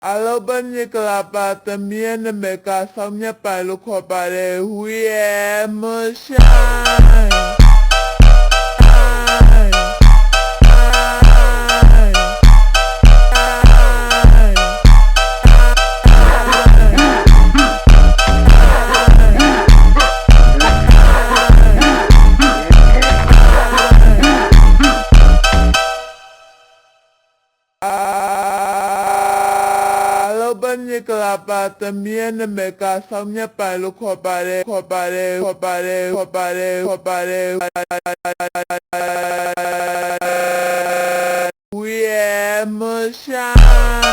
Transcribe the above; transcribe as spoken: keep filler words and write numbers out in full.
အားလုံးပဲမင်္ဂလာပါသမီးရဲ့နာမည်ကဆောင်းမြတ်ပိုင်လို့ခေါ်ပါတယ်ဟူရဲ့မဆိုင်ဘယ်နေကလာပါသမီးရဲ့နာမည်ကဆောင်းမြတ်ပိုင်လို့ခေါ်ပါတယ်ခေါ်ပါတယ်ခေါ်ပါတယ်ခေါ်ပါတယ်ခေါ်ပါတယ်ဝီမဆိုင်